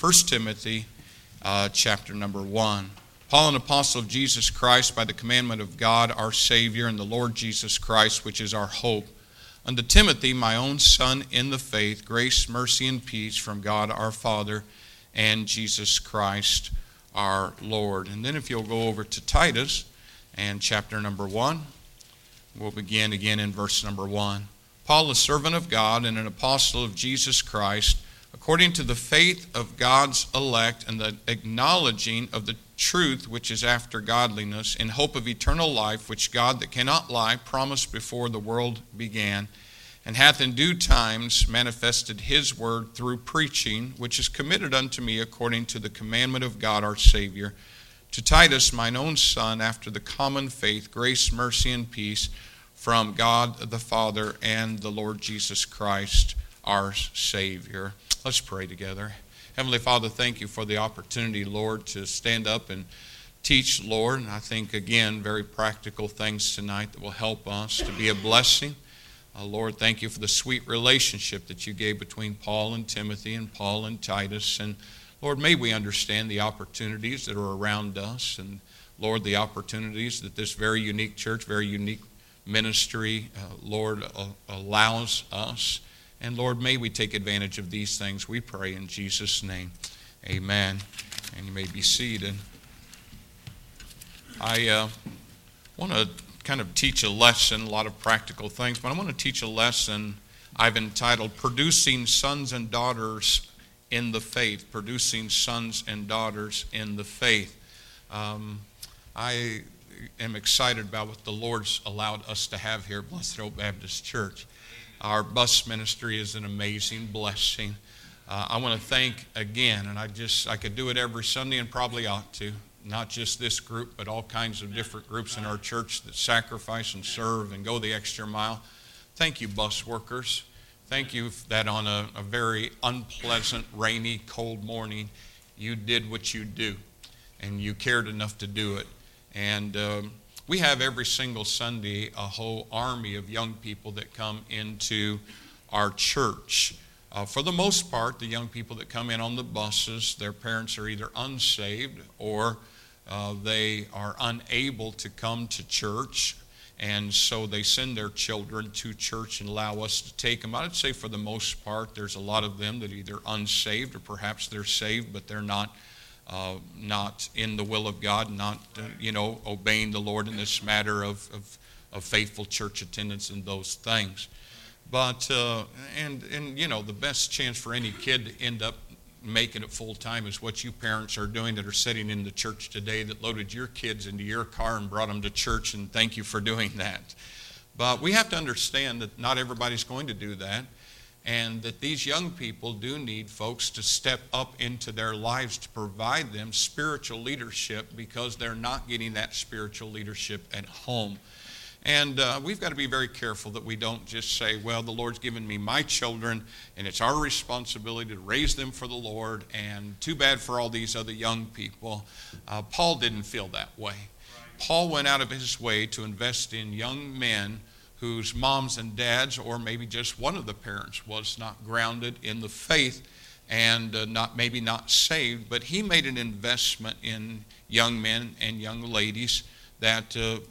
1 Timothy chapter number 1. Paul, an apostle of Jesus Christ, by the commandment of God our Savior and the Lord Jesus Christ, which is our hope, unto Timothy, my own son in the faith, grace, mercy, and peace from God our Father and Jesus Christ our Lord. And then if you'll go over to Titus and chapter number 1, we'll begin again in verse number 1. Paul, a servant of God and an apostle of Jesus Christ, according to the faith of God's elect and the acknowledging of the truth which is after godliness, in hope of eternal life, which God that cannot lie promised before the world began, and hath in due times manifested his word through preaching, which is committed unto me according to the commandment of God our Savior. To Titus, mine own son, after the common faith, grace, mercy, and peace from God the Father and the Lord Jesus Christ our Savior. Let's pray together. Heavenly Father, thank you for the opportunity, Lord, to stand up and teach, Lord. And I think, again, very practical things tonight that will help us to be a blessing. Lord, thank you for the sweet relationship that you gave between Paul and Timothy and Paul and Titus. And Lord, may we understand the opportunities that are around us. And Lord, the opportunities that this very unique church, very unique ministry, Lord, allows us. And Lord, may we take advantage of these things, we pray in Jesus' name. Amen. And you may be seated. I want to kind of teach a lesson, a lot of practical things, but I want to teach a lesson I've entitled Producing Sons and Daughters in the Faith. Producing Sons and Daughters in the Faith. I am excited about what the Lord's allowed us to have here at Blessed Hope Baptist Church. Our bus ministry is an amazing blessing. I want to thank again, and I could do it every Sunday and probably ought to, not just this group, but all kinds of different groups in our church that sacrifice and serve and go the extra mile. Thank you, bus workers. Thank you that on a very unpleasant, rainy, cold morning, you did what you do, and you cared enough to do it. And we have every single Sunday a whole army of young people that come into our church. For the most part, the young people that come in on the buses, their parents are either unsaved or they are unable to come to church, and so they send their children to church and allow us to take them. I'd say for the most part, there's a lot of them that are either unsaved or perhaps they're saved, but they're not in the will of God, not obeying the Lord in this matter of faithful church attendance and those things. But and the best chance for any kid to end up making it full time is what you parents are doing that are sitting in the church today that loaded your kids into your car and brought them to church, and thank you for doing that. But we have to understand that not everybody's going to do that. And that these young people do need folks to step up into their lives to provide them spiritual leadership because they're not getting that spiritual leadership at home. And we've got to be very careful that we don't just say, well, the Lord's given me my children, and it's our responsibility to raise them for the Lord, and too bad for all these other young people. Paul didn't feel that way. Paul went out of his way to invest in young men whose moms and dads, or maybe just one of the parents, was not grounded in the faith and maybe not saved, but he made an investment in young men and young ladies that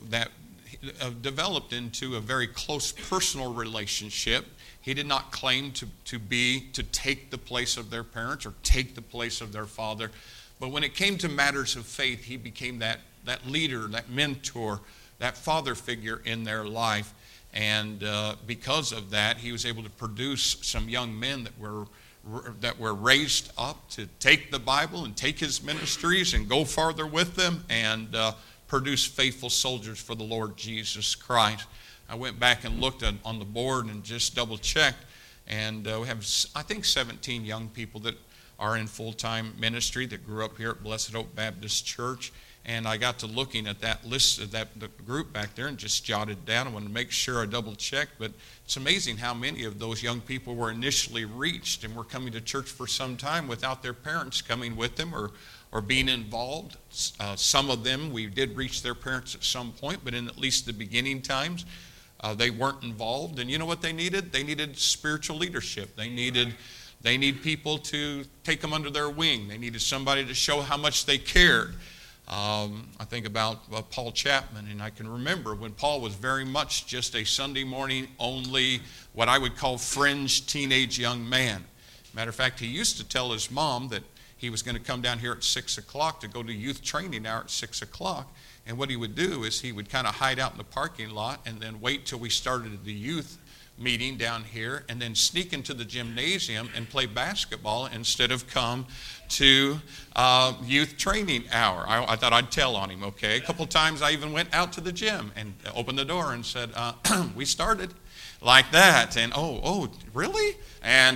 developed into a very close personal relationship. He did not claim to take the place of their parents or take the place of their father, but when it came to matters of faith, he became that leader, that mentor, that father figure in their life. And because of that, he was able to produce some young men that were raised up to take the Bible and take his ministries and go farther with them and produce faithful soldiers for the Lord Jesus Christ. I went back and looked on the board and just double-checked, and we have, I think, 17 young people that are in full-time ministry that grew up here at Blessed Hope Baptist Church. And I got to looking at that list of the group back there and just jotted down. I wanted to make sure I double-checked, but it's amazing how many of those young people were initially reached and were coming to church for some time without their parents coming with them or being involved. Some of them, we did reach their parents at some point, but in at least the beginning times, they weren't involved. And you know what they needed? They needed spiritual leadership. They needed They need people to take them under their wing. They needed somebody to show how much they cared. I think about Paul Chapman, and I can remember when Paul was very much just a Sunday morning only, what I would call fringe teenage young man. Matter of fact, he used to tell his mom that he was going to come down here at 6 o'clock to go to youth training hour at 6 o'clock. And what he would do is he would kind of hide out in the parking lot and then wait till we started the youth meeting down here and then sneak into the gymnasium and play basketball instead of come to youth training hour. I thought I'd tell on him, okay? A couple times I even went out to the gym and opened the door and said, we started like that. And, oh, really? And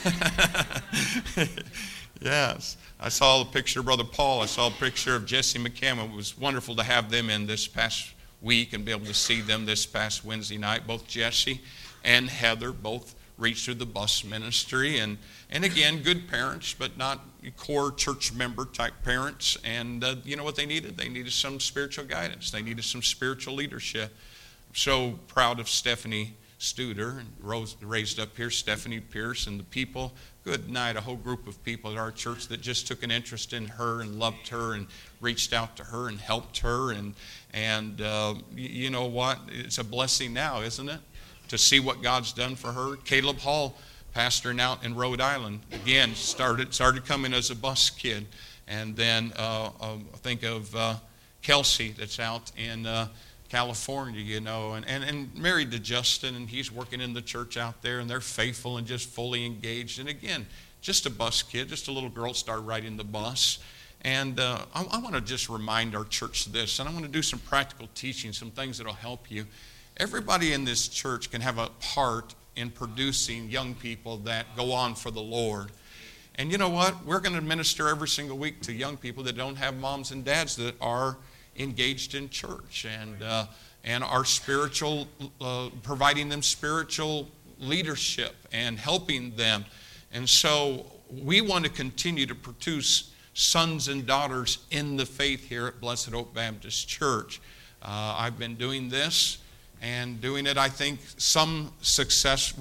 yes. I saw a picture of Brother Paul. I saw a picture of Jesse McCammon. It was wonderful to have them in this past week and be able to see them this past Wednesday night. Both Jesse and Heather both reached through the bus ministry. And again, good parents, but not core church member type parents. And you know what they needed? They needed some spiritual guidance. They needed some spiritual leadership. I'm so proud of Stephanie Studer, and raised up here, Stephanie Pierce, and the people. Good night, a whole group of people at our church that just took an interest in her and loved her and reached out to her and helped her. And you know what? It's a blessing now, isn't it? To see what God's done for her. Caleb Hall, pastoring out in Rhode Island, again, started coming as a bus kid. And then think of Kelsey that's out in California, you know, and married to Justin, and he's working in the church out there, and they're faithful and just fully engaged. And again, just a bus kid, just a little girl started riding the bus. And I want to just remind our church this, and I want to do some practical teaching, some things that will help you. Everybody in this church can have a part in producing young people that go on for the Lord. And you know what? We're going to minister every single week to young people that don't have moms and dads that are engaged in church and are spiritual, providing them spiritual leadership and helping them. And so we want to continue to produce sons and daughters in the faith here at Blessed Hope Baptist Church. I've been doing this and doing it, I think, with some success,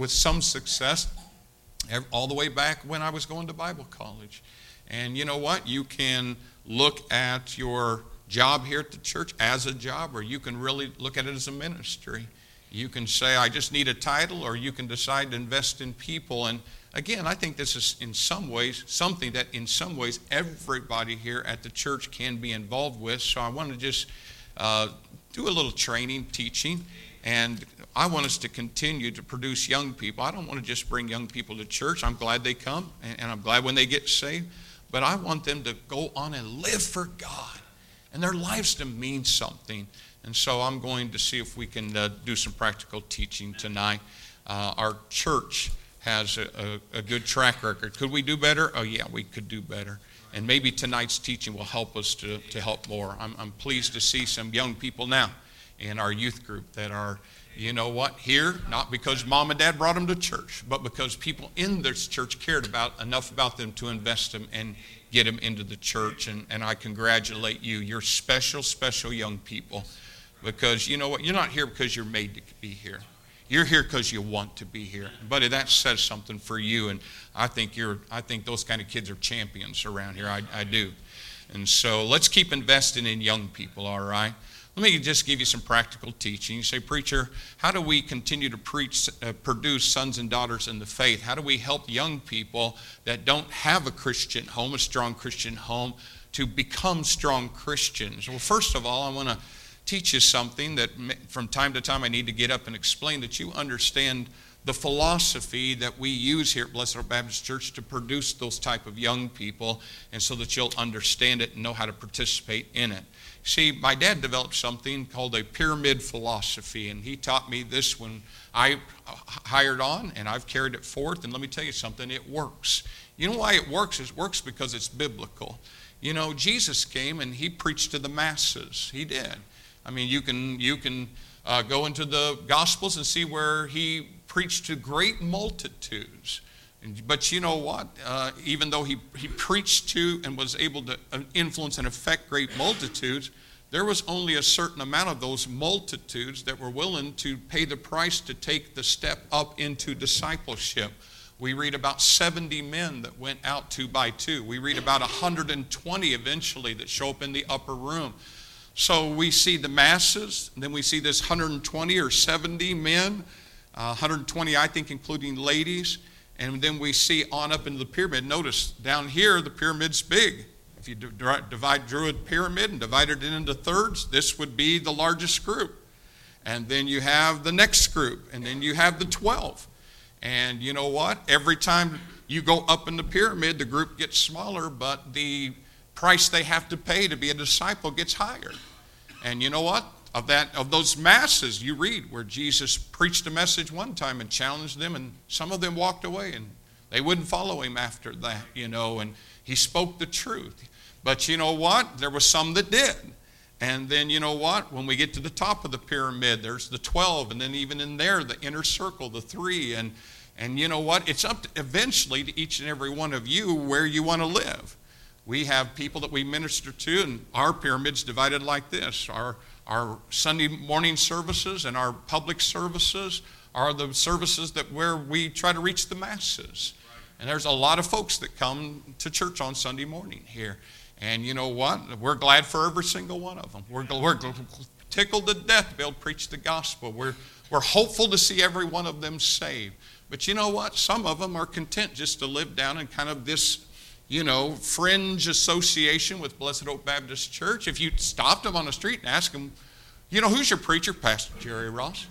all the way back when I was going to Bible college. And you know what? You can look at your job here at the church as a job, or you can really look at it as a ministry. You can say, I just need a title, or you can decide to invest in people. And again, I think this is in some ways something that in some ways everybody here at the church can be involved with. So I want to just do a little training, teaching, and I want us to continue to produce young people. I don't want to just bring young people to church. I'm glad they come, and I'm glad when they get saved, but I want them to go on and live for God, and their lives to mean something. And so I'm going to see if we can do some practical teaching tonight. Our church has a good track record. Could we do better? Oh, yeah, we could do better. And maybe tonight's teaching will help us to help more. I'm pleased to see some young people now in our youth group that are, you know what, here, not because mom and dad brought them to church, but because people in this church cared enough about them to invest them and get them into the church. And I congratulate you. You're special, special young people, because you know what, you're not here because you're made to be here. You're here because you want to be here. Buddy, that says something for you, and I think those kind of kids are champions around here. I do. And so let's keep investing in young people, all right? Let me just give you some practical teaching. You say, preacher, how do we continue to produce sons and daughters in the faith? How do we help young people that don't have a Christian home, a strong Christian home, to become strong Christians? Well, first of all, I want to teach you something that from time to time I need to get up and explain, that you understand the philosophy that we use here at Blessed Hope Baptist Church to produce those type of young people, and so that you'll understand it and know how to participate in it. See, my dad developed something called a pyramid philosophy, and he taught me this when I hired on, and I've carried it forth, and let me tell you something, it works. You know why it works? It works because it's biblical. You know, Jesus came and he preached to the masses. He did. I mean, you can go into the Gospels and see where he preached to great multitudes. But you know what? Even though he preached to and was able to influence and affect great multitudes, there was only a certain amount of those multitudes that were willing to pay the price to take the step up into discipleship. We read about 70 men that went out 2 by 2. We read about 120 eventually that show up in the upper room. So we see the masses, and then we see this 120 or 70 men, 120 I think including ladies, and then we see on up into the pyramid. Notice down here the pyramid's big. If you divide Druid pyramid and divide it into thirds, this would be the largest group. And then you have the next group, and then you have the 12. And you know what? Every time you go up in the pyramid, the group gets smaller, but the price they have to pay to be a disciple gets higher. And you know what? Of those masses, you read where Jesus preached a message one time and challenged them, and some of them walked away and they wouldn't follow him after that, and he spoke the truth. But you know what? There was some that did. And then you know what? When we get to the top of the pyramid, there's the 12, and then even in there, the inner circle, the 3. And you know what? It's up to eventually to each and every one of you where you want to live. We have people that we minister to, and our pyramid's divided like this. Our Sunday morning services and our public services are the services where we try to reach the masses. And there's a lot of folks that come to church on Sunday morning here. And you know what? We're glad for every single one of them. We're tickled to death to be able to preach the gospel. We're hopeful to see every one of them saved. But you know what? Some of them are content just to live down in kind of this, fringe association with Blessed Hope Baptist Church. If you stopped them on the street and asked them, who's your preacher? Pastor Jerry Ross.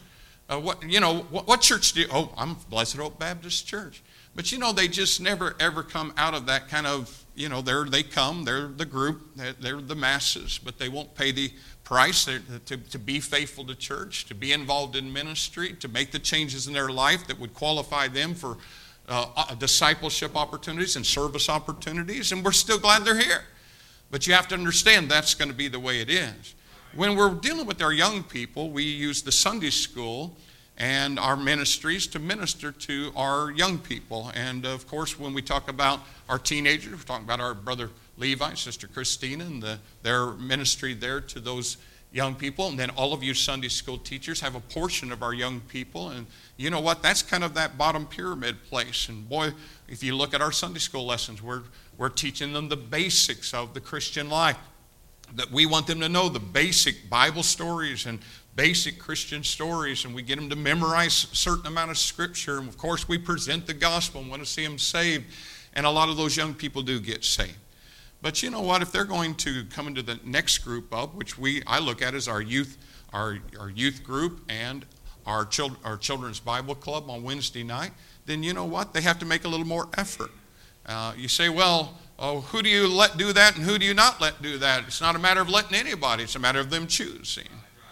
What church do you? Oh, I'm Blessed Hope Baptist Church. But they just never ever come out of that kind of, they come, they're the group, they're the masses, but they won't pay the price to be faithful to church, to be involved in ministry, to make the changes in their life that would qualify them for discipleship opportunities and service opportunities, and we're still glad they're here. But you have to understand that's going to be the way it is. When we're dealing with our young people, we use the Sunday school and our ministries to minister to our young people. And of course, when we talk about our teenagers, we're talking about our brother Levi, Sister Christina, and their ministry there to those young people. And then all of you Sunday school teachers have a portion of our young people. And you know what? That's kind of that bottom pyramid place. And boy, if you look at our Sunday school lessons, we're teaching them the basics of the Christian life. That we want them to know the basic Bible stories and basic Christian stories, and we get them to memorize a certain amount of scripture. And of course, we present the gospel and want to see them saved. And a lot of those young people do get saved. But you know what? If they're going to come into the next group up, which I look at as our youth group and our children's Bible club on Wednesday night, then you know what? They have to make a little more effort. You say, well, who do you let do that and who do you not let do that? It's not a matter of letting anybody. It's a matter of them choosing.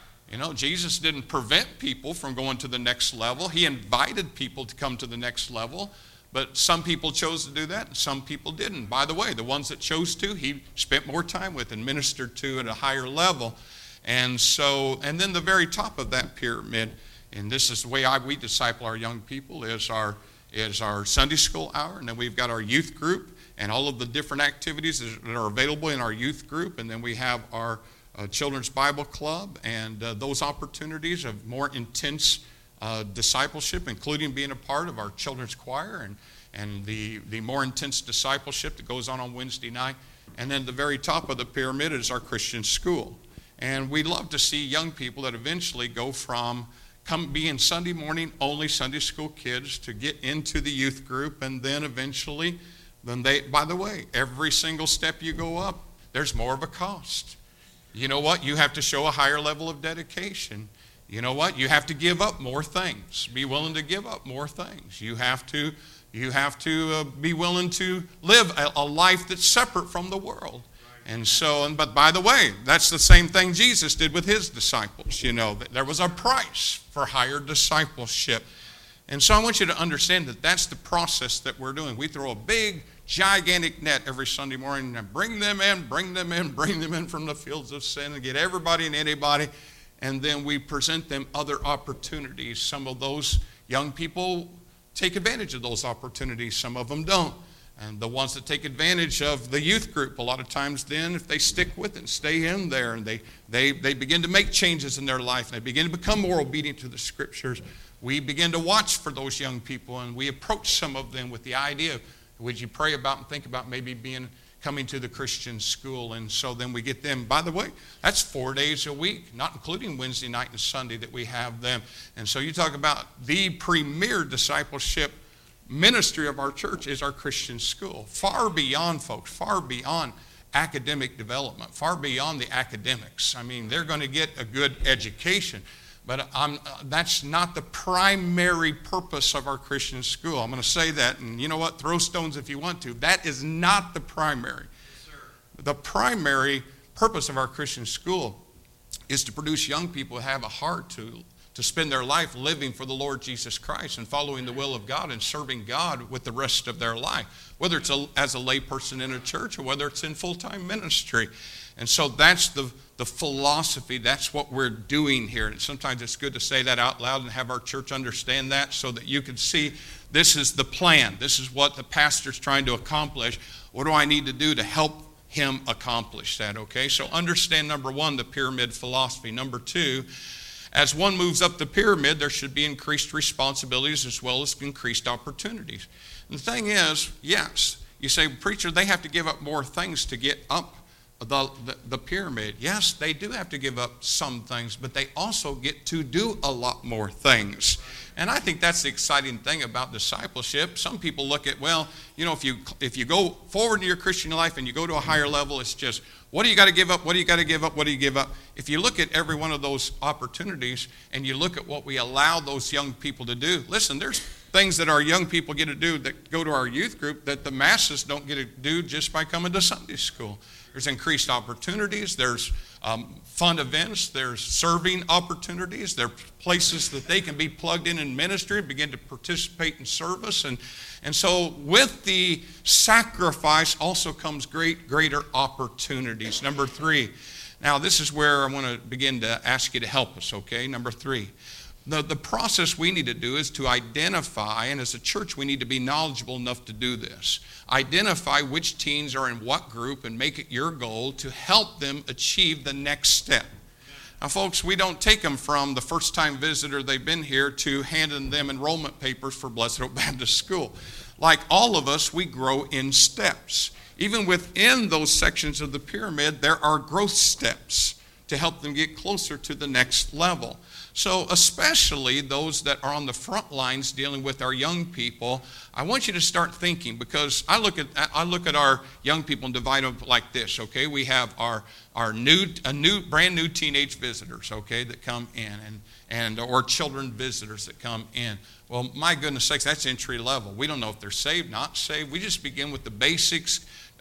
Jesus didn't prevent people from going to the next level. He invited people to come to the next level. But some people chose to do that and some people didn't. By the way, the ones that chose to, he spent more time with and ministered to at a higher level. And then the very top of that pyramid, and this is the way we disciple our young people, is our Sunday school hour. And then we've got our youth group and all of the different activities that are available in our youth group. And then we have our children's Bible club and those opportunities of more intense discipleship, including being a part of our children's choir and the more intense discipleship that goes on Wednesday night. And then the very top of the pyramid is our Christian school. And we love to see young people that eventually go from being Sunday morning only Sunday school kids to get into the youth group, and then eventually, by the way, every single step you go up, there's more of a cost. You know what? You have to show a higher level of dedication. You know what? You have to give up more things. Be willing to give up more things. You have to be willing to live a life that's separate from the world. But by the way, that's the same thing Jesus did with his disciples. There was a price for higher discipleship. And so I want you to understand that that's the process that we're doing. We throw a big, gigantic net every Sunday morning and bring them in from the fields of sin and get everybody and anybody. And then we present them other opportunities. Some of those young people take advantage of those opportunities. Some of them don't. And the ones that take advantage of the youth group, a lot of times then, if they stick with it and stay in there, and they begin to make changes in their life, and they begin to become more obedient to the scriptures, we begin to watch for those young people, and we approach some of them with the idea, would you pray about and think about maybe coming to the Christian school? And so then we get them. By the way, that's 4 days a week, not including Wednesday night and Sunday that we have them. And so you talk about the premier discipleship ministry of our church is our Christian school. Far beyond, folks, far beyond academic development, far beyond the academics. I mean, they're going to get a good education, but that's not the primary purpose of our Christian school. I'm going to say that, and you know what? Throw stones if you want to. That is not the primary. Yes, sir. The primary purpose of our Christian school is to produce young people who have a heart to spend their life living for the Lord Jesus Christ and following the will of God and serving God with the rest of their life, whether it's as a lay person in a church or whether it's in full-time ministry. And so that's the philosophy. That's what we're doing here. And sometimes it's good to say that out loud and have our church understand that so that you can see this is the plan. This is what the pastor's trying to accomplish. What do I need to do to help him accomplish that? Okay, so understand, number one, the pyramid philosophy. Number two, as one moves up the pyramid, there should be increased responsibilities as well as increased opportunities. And the thing is, yes, you say, preacher, they have to give up more things to get up the pyramid. Yes, they do have to give up some things, but they also get to do a lot more things. And I think that's the exciting thing about discipleship. Some people look at, well, you know, if you go forward in your Christian life and you go to a higher level, it's just, what do you got to give up? What do you got to give up? What do you give up? If you look at every one of those opportunities and you look at what we allow those young people to do, listen, there's things that our young people get to do that go to our youth group that the masses don't get to do just by coming to Sunday school. There's increased opportunities. There's fun events. There's serving opportunities. There are places that they can be plugged in ministry, begin to participate in service. And so with the sacrifice also comes greater opportunities. Number three. Now, this is where I want to begin to ask you to help us, okay? Number three. The process we need to do is to identify, and as a church we need to be knowledgeable enough to do this. Identify which teens are in what group and make it your goal to help them achieve the next step. Now, folks, we don't take them from the first time visitor they've been here to handing them enrollment papers for Blessed Hope Baptist School. Like all of us, we grow in steps. Even within those sections of the pyramid, there are growth steps to help them get closer to the next level. So especially those that are on the front lines dealing with our young people, I want you to start thinking, because I look at our young people and divide them like this, okay? We have our brand new teenage visitors, okay, that come in, or children visitors that come in. Well, my goodness sakes, that's entry level. We don't know if they're saved, not saved. We just begin with the basics.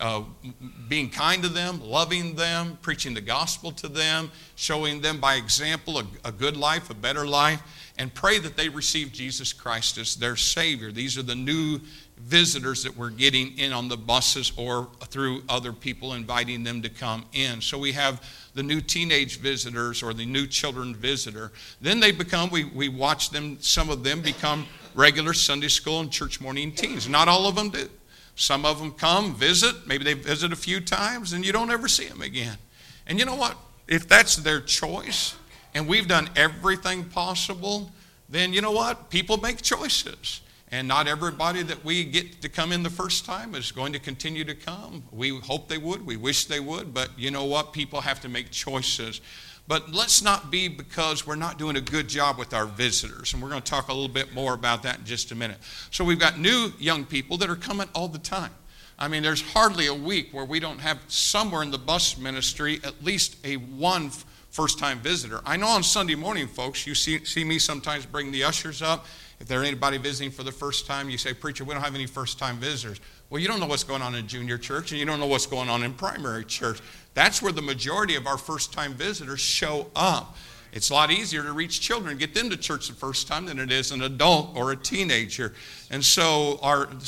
Being kind to them, loving them, preaching the gospel to them, showing them by example a good life, a better life, and pray that they receive Jesus Christ as their Savior. These are the new visitors that we're getting in on the buses or through other people inviting them to come in. So we have the new teenage visitors or the new children visitor. Then they become, we watch them, some of them become regular Sunday school and church morning teens. Not all of them do. Some of them come, visit, maybe they visit a few times, and you don't ever see them again. And you know what? If that's their choice, and we've done everything possible, then you know what? People make choices. And not everybody that we get to come in the first time is going to continue to come. We hope they would. We wish they would. But you know what? People have to make choices. But let's not be because we're not doing a good job with our visitors. And we're going to talk a little bit more about that in just a minute. So we've got new young people that are coming all the time. I mean, there's hardly a week where we don't have somewhere in the bus ministry at least one first-time visitor. I know on Sunday morning, folks, you see me sometimes bring the ushers up. If there's anybody visiting for the first time, you say, preacher, we don't have any first-time visitors. Well, you don't know what's going on in junior church, and you don't know what's going on in primary church. That's where the majority of our first-time visitors show up. It's a lot easier to reach children and get them to church the first time than it is an adult or a teenager. And so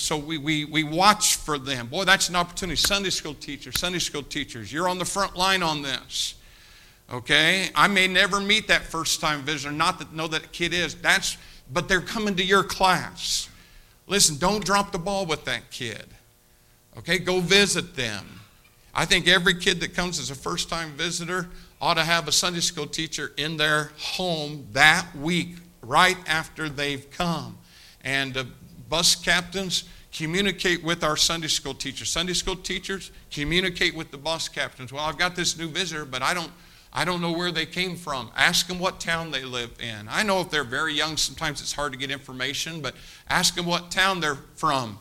we watch for them. Boy, that's an opportunity. Sunday school teachers, you're on the front line on this. Okay? I may never meet that first-time visitor, not that know that kid is. But they're coming to your class. Listen, don't drop the ball with that kid. Okay? Go visit them. I think every kid that comes as a first-time visitor ought to have a Sunday school teacher in their home that week, right after they've come. And bus captains, communicate with our Sunday school teachers. Sunday school teachers, communicate with the bus captains. Well, I've got this new visitor, but I don't know where they came from. Ask them what town they live in. I know if they're very young, sometimes it's hard to get information, but ask them what town they're from.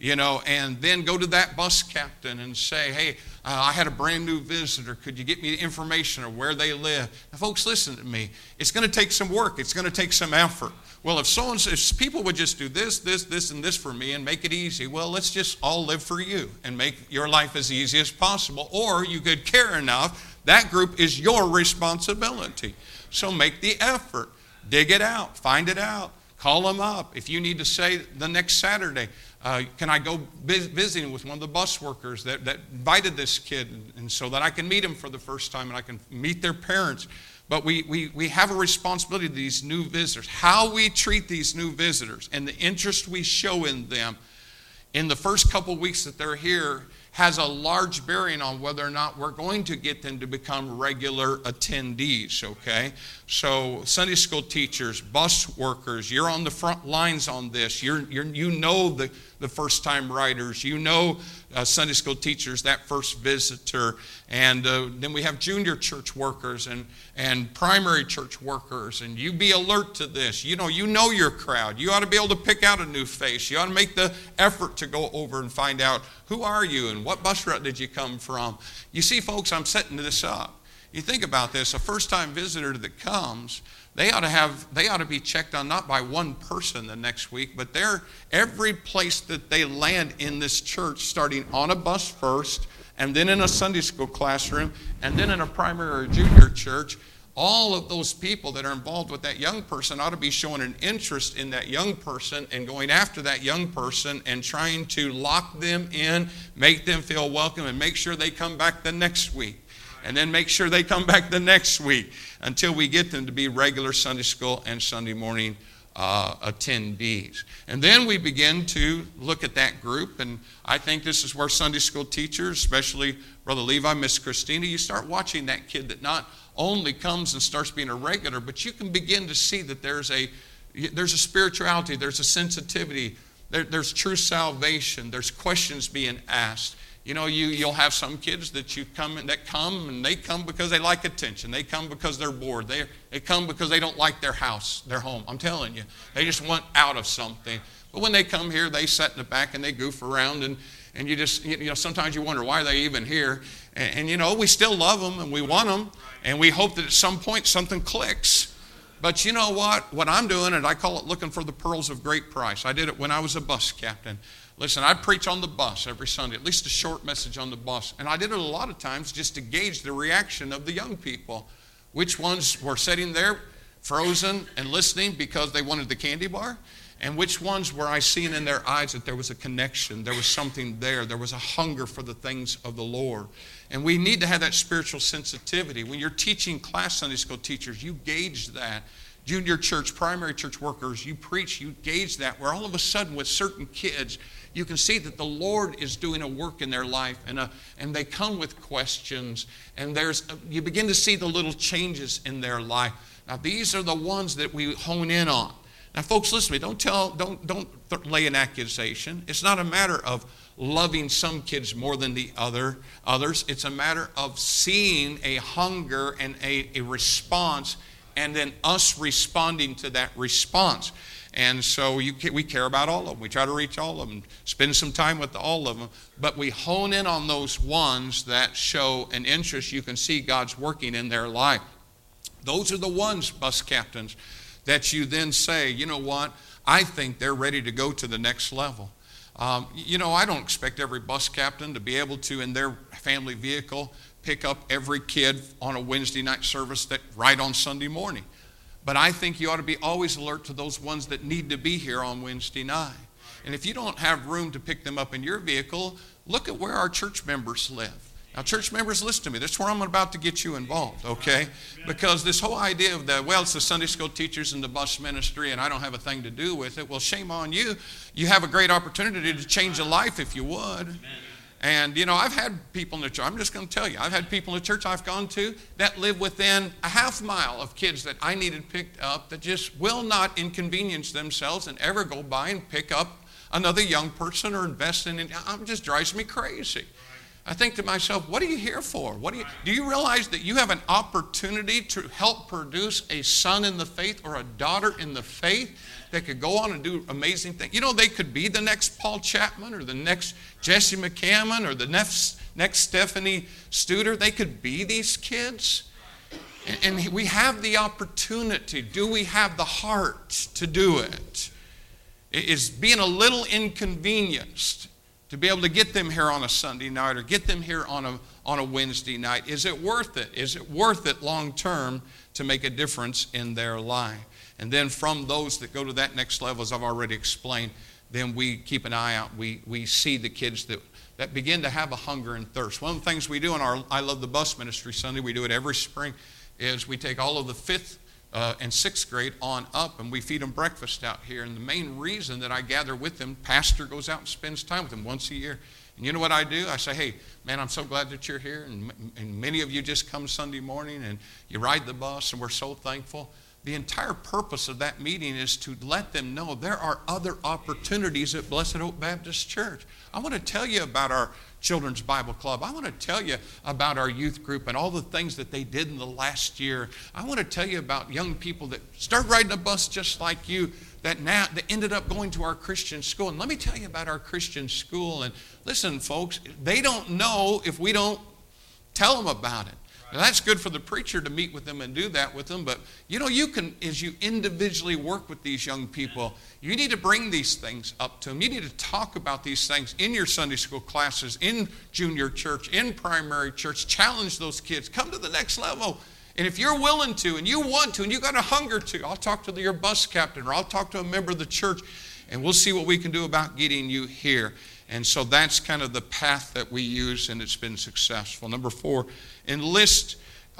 And then go to that bus captain and say, hey, I had a brand new visitor. Could you get me information of where they live? Now, folks, listen to me. It's going to take some work. It's going to take some effort. Well, if people would just do this, and this for me and make it easy, well, let's just all live for you and make your life as easy as possible. Or you could care enough. That group is your responsibility. So make the effort. Dig it out. Find it out. Call them up. If you need to say the next Saturday, can I go visiting with one of the bus workers that invited this kid, and so that I can meet him for the first time and I can meet their parents. But we have a responsibility to these new visitors. How we treat these new visitors and the interest we show in them in the first couple weeks that they're here has a large bearing on whether or not we're going to get them to become regular attendees, okay? So Sunday school teachers, bus workers, you're on the front lines on this. You know the first-time riders. You know Sunday school teachers, that first visitor. And then we have junior church workers and primary church workers. And you be alert to this. You know your crowd. You ought to be able to pick out a new face. You ought to make the effort to go over and find out, who are you and what bus route did you come from? You see, folks, I'm setting this up. You think about this, a first-time visitor that comes, they ought to be checked on not by one person the next week, but every place that they land in this church, starting on a bus first, and then in a Sunday school classroom, and then in a primary or junior church, all of those people that are involved with that young person ought to be showing an interest in that young person and going after that young person and trying to lock them in, make them feel welcome, and make sure they come back the next week. And then make sure they come back the next week until we get them to be regular Sunday school and Sunday morning attendees. And then we begin to look at that group, and I think this is where Sunday school teachers, especially Brother Levi, Miss Christina, you start watching that kid that not only comes and starts being a regular, but you can begin to see that there's a spirituality, there's a sensitivity, there's true salvation, there's questions being asked. You'll have some kids that come and they come because they like attention. They come because they're bored. They come because they don't like their house, their home. I'm telling you, they just want out of something. But when they come here, they sit in the back and they goof around, and you just sometimes you wonder why they're even here. And we still love them and we want them, and we hope that at some point something clicks. But you know what? What I'm doing, and I call it looking for the pearls of great price. I did it when I was a bus captain. Listen, I preach on the bus every Sunday, at least a short message on the bus. And I did it a lot of times just to gauge the reaction of the young people. Which ones were sitting there frozen and listening because they wanted the candy bar? And which ones were I seeing in their eyes that there was a connection, there was something there was a hunger for the things of the Lord. And we need to have that spiritual sensitivity. When you're teaching class Sunday school teachers, you gauge that. Junior church, primary church workers, you preach, you gauge that, where all of a sudden with certain kids, you can see that the Lord is doing a work in their life, and they come with questions, and you begin to see the little changes in their life. Now, these are the ones that we hone in on. Now, folks, listen to me. Don't lay an accusation. It's not a matter of loving some kids more than the others. It's a matter of seeing a hunger and a response, and then us responding to that response. And so we care about all of them. We try to reach all of them, spend some time with all of them. But we hone in on those ones that show an interest. You can see God's working in their life. Those are the ones, bus captains, that you then say, you know what, I think they're ready to go to the next level. I don't expect every bus captain to be able to, in their family vehicle, pick up every kid on a Wednesday night service right on Sunday morning. But I think you ought to be always alert to those ones that need to be here on Wednesday night. And if you don't have room to pick them up in your vehicle, look at where our church members live. Now, church members, listen to me. That's where I'm about to get you involved, okay? Because this whole idea of it's the Sunday school teachers and the bus ministry, and I don't have a thing to do with it. Well, shame on you. You have a great opportunity to change a life if you would. And, I've had people in the church, I'm just going to tell you, I've had people in the church I've gone to that live within a half mile of kids that I needed picked up that just will not inconvenience themselves and ever go by and pick up another young person or invest in it. It just drives me crazy. I think to myself, what are you here for? Do you realize that you have an opportunity to help produce a son in the faith or a daughter in the faith that could go on and do amazing things? They could be the next Paul Chapman or the next Jesse McCammon or the next Stephanie Studer. They could be these kids. And we have the opportunity. Do we have the heart to do it? Is being a little inconvenienced to be able to get them here on a Sunday night or get them here on a Wednesday night? Is it worth it? Is it worth it long term to make a difference in their life? And then from those that go to that next level, as I've already explained, then we keep an eye out. We see the kids that begin to have a hunger and thirst. One of the things we do in our I Love the Bus Ministry Sunday, we do it every spring, is we take all of the 5th and 6th grade on up, and we feed them breakfast out here. And the main reason that I gather with them, pastor goes out and spends time with them once a year. And you know what I do? I say, hey, man, I'm so glad that you're here. And many of you just come Sunday morning and you ride the bus, and we're so thankful. The entire purpose of that meeting is to let them know there are other opportunities at Blessed Hope Baptist Church. I want to tell you about our Children's Bible Club. I want to tell you about our youth group and all the things that they did in the last year. I want to tell you about young people that start riding a bus just like you that ended up going to our Christian school. And let me tell you about our Christian school. And listen, folks, they don't know if we don't tell them about it. Now, that's good for the preacher to meet with them and do that with them, but you can, as you individually work with these young people, you need to bring these things up to them. You need to talk about these things in your Sunday school classes, in junior church, in primary church. Challenge those kids. Come to the next level. And if you're willing to, and you want to, and you got a hunger to, I'll talk to your bus captain, or I'll talk to a member of the church, and we'll see what we can do about getting you here. And so that's kind of the path that we use, and it's been successful. Number 4, enlist.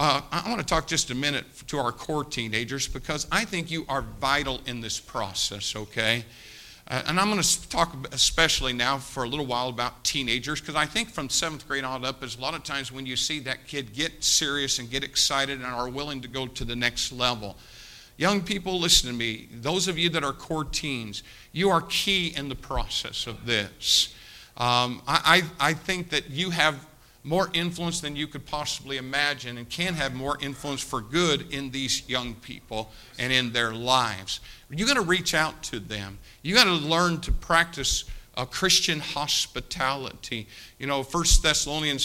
I want to talk just a minute to our core teenagers, because I think you are vital in this process, okay? And I'm going to talk especially now for a little while about teenagers, because I think from 7th grade on up is a lot of times when you see that kid get serious and get excited and are willing to go to the next level. Young people, listen to me. Those of you that are core teens, you are key in the process of this. I think that you have more influence than you could possibly imagine, and can have more influence for good in these young people and in their lives. You're going to reach out to them. You got to learn to practice Christian hospitality. 1 Thessalonians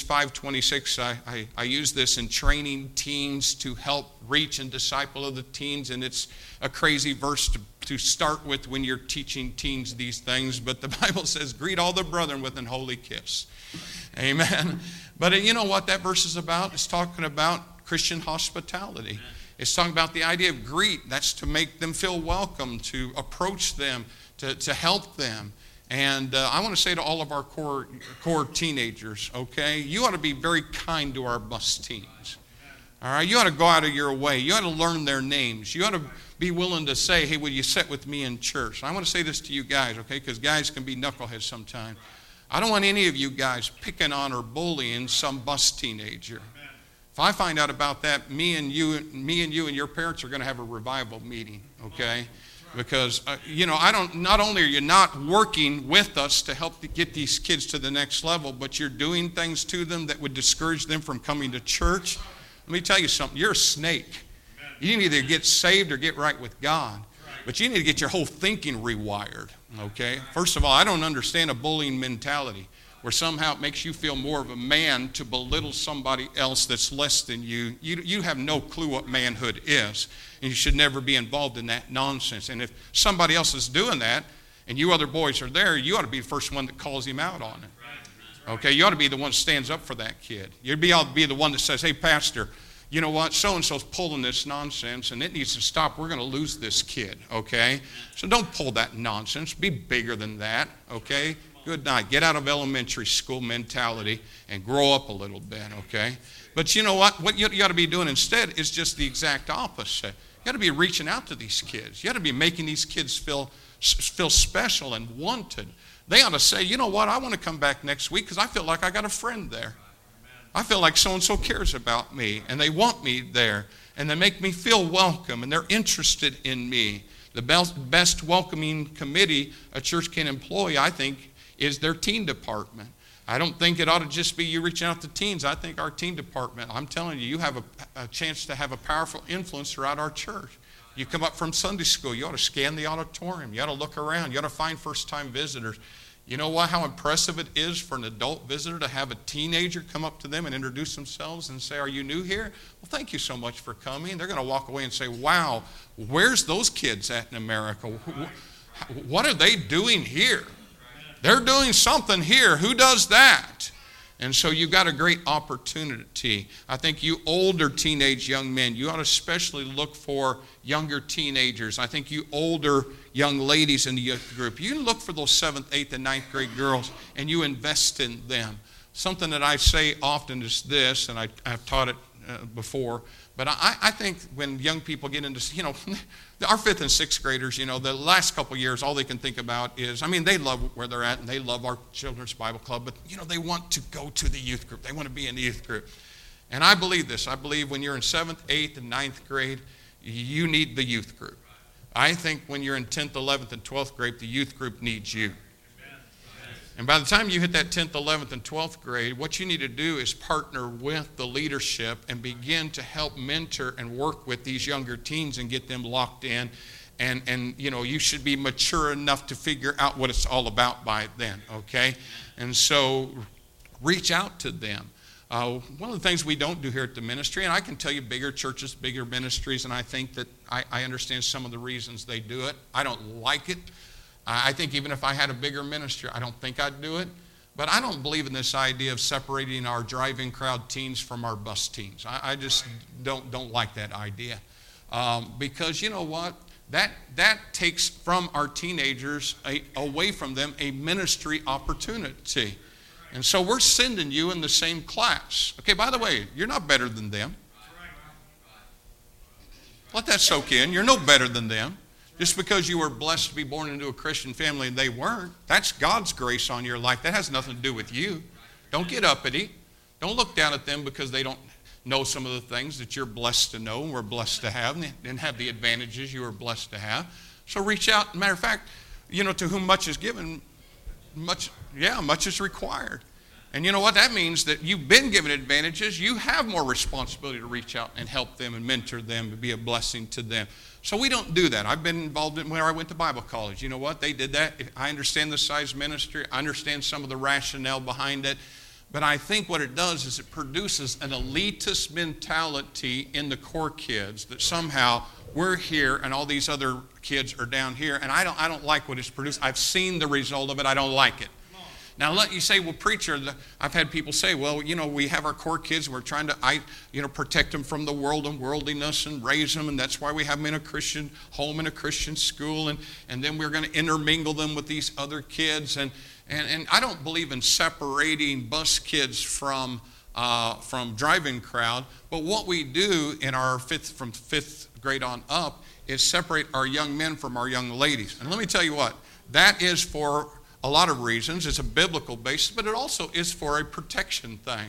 5:26, I use this in training teens to help reach and disciple other teens, and it's a crazy verse to start with when you're teaching teens these things, but the Bible says, greet all the brethren with an holy kiss. Amen. But you know what that verse is about? It's talking about Christian hospitality. It's talking about the idea of greet. That's to make them feel welcome, to approach them, to help them. And I want to say to all of our core teenagers, okay, you ought to be very kind to our bus teens. All right, you ought to go out of your way. You ought to learn their names. You ought to be willing to say, hey, will you sit with me in church? And I want to say this to you guys, okay, because guys can be knuckleheads sometimes. I don't want any of you guys picking on or bullying some bus teenager. If I find out about that, me and you and your parents are going to have a revival meeting, okay? Because, not only are you not working with us to help get these kids to the next level, but you're doing things to them that would discourage them from coming to church. Let me tell you something. You're a snake. You need to either get saved or get right with God. But you need to get your whole thinking rewired, okay? First of all, I don't understand a bullying mentality where somehow it makes you feel more of a man to belittle somebody else that's less than you. You have no clue what manhood is, and you should never be involved in that nonsense. And if somebody else is doing that, and you other boys are there, you ought to be the first one that calls him out on it. Okay, you ought to be the one that stands up for that kid. You ought to be the one that says, hey, pastor, you know what, so-and-so's pulling this nonsense, and it needs to stop. We're going to lose this kid, okay? So don't pull that nonsense. Be bigger than that, okay? Good night. Get out of elementary school mentality and grow up a little bit, okay? But you know what? What you got to be doing instead is just the exact opposite. You got to be reaching out to these kids. You got to be making these kids feel special and wanted. They ought to say, you know what, I want to come back next week because I feel like I got a friend there. I feel like so-and-so cares about me, and they want me there, and they make me feel welcome, and they're interested in me. The best welcoming committee a church can employ, I think, is their teen department. I don't think it ought to just be you reaching out to teens. I think our teen department, I'm telling you, you have a chance to have a powerful influence throughout our church. You come up from Sunday school, you ought to scan the auditorium. You ought to look around. You ought to find first-time visitors. You know what? How impressive it is for an adult visitor to have a teenager come up to them and introduce themselves and say, are you new here? Well, thank you so much for coming. They're going to walk away and say, wow, where's those kids at in America? What are they doing here? They're doing something here. Who does that? And so you've got a great opportunity. I think you older teenage young men, you ought to especially look for younger teenagers. I think you older young ladies in the youth group, you look for those 7th, 8th, and 9th grade girls, and you invest in them. Something that I say often is this, and I've taught it before, but I think when young people get into, our 5th and 6th graders, the last couple of years, all they can think about is, they love where they're at, and they love our children's Bible club, but, they want to go to the youth group. They want to be in the youth group. And I believe this. I believe when you're in 7th, 8th, and 9th grade, you need the youth group. I think when you're in 10th, 11th, and 12th grade, the youth group needs you. And by the time you hit that 10th, 11th, and 12th grade, what you need to do is partner with the leadership and begin to help mentor and work with these younger teens and get them locked in. And you should be mature enough to figure out what it's all about by then, okay? And so reach out to them. One of the things we don't do here at the ministry, and I can tell you bigger churches, bigger ministries, and I think that I understand some of the reasons they do it. I don't like it. I think even if I had a bigger ministry, I don't think I'd do it. But I don't believe in this idea of separating our driving crowd teens from our bus teens. I just don't like that idea. Because you know what? That takes from our teenagers, away from them, a ministry opportunity. And so we're sending you in the same class. Okay, by the way, you're not better than them. Let that soak in. You're no better than them. Just because you were blessed to be born into a Christian family and they weren't, that's God's grace on your life. That has nothing to do with you. Don't get uppity. Don't look down at them because they don't know some of the things that you're blessed to know and we're blessed to have and have the advantages you are blessed to have. So reach out. Matter of fact, to whom much is given, much is required. And you know what? That means that you've been given advantages. You have more responsibility to reach out and help them and mentor them and be a blessing to them. So we don't do that. I've been involved in where I went to Bible college. You know what? They did that. I understand the size ministry. I understand some of the rationale behind it. But I think what it does is it produces an elitist mentality in the core kids that somehow we're here and all these other kids are down here. And I don't like what it's produced. I've seen the result of it. I don't like it. Now, let you say, well, preacher, I've had people say, well, we have our core kids, and we're trying to, protect them from the world and worldliness and raise them, and that's why we have them in a Christian home and a Christian school, and then we're going to intermingle them with these other kids. And I don't believe in separating bus kids from driving crowd, but what we do in our from 5th grade on up is separate our young men from our young ladies. And let me tell you what, that is for a lot of reasons. It's a biblical basis, but it also is for a protection thing.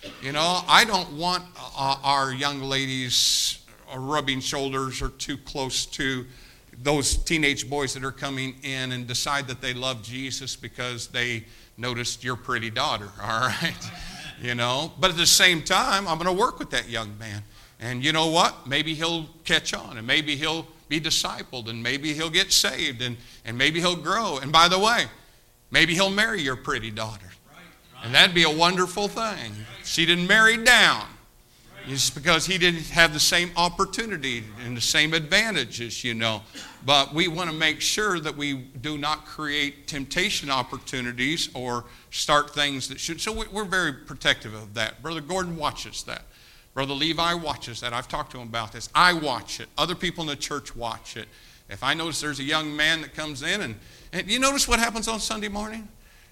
I don't want our young ladies rubbing shoulders or too close to those teenage boys that are coming in and decide that they love Jesus because they noticed your pretty daughter, all right? But at the same time, I'm going to work with that young man. And you know what? Maybe he'll catch on, and maybe he'll be discipled, and maybe he'll get saved, and maybe he'll grow. And by the way, maybe he'll marry your pretty daughter. And that'd be a wonderful thing. She didn't marry down. Just because he didn't have the same opportunity and the same advantages, But we want to make sure that we do not create temptation opportunities or start things that should. So we're very protective of that. Brother Gordon watches that. Brother Levi watches that. I've talked to him about this. I watch it. Other people in the church watch it. If I notice there's a young man that comes in and you notice what happens on Sunday morning?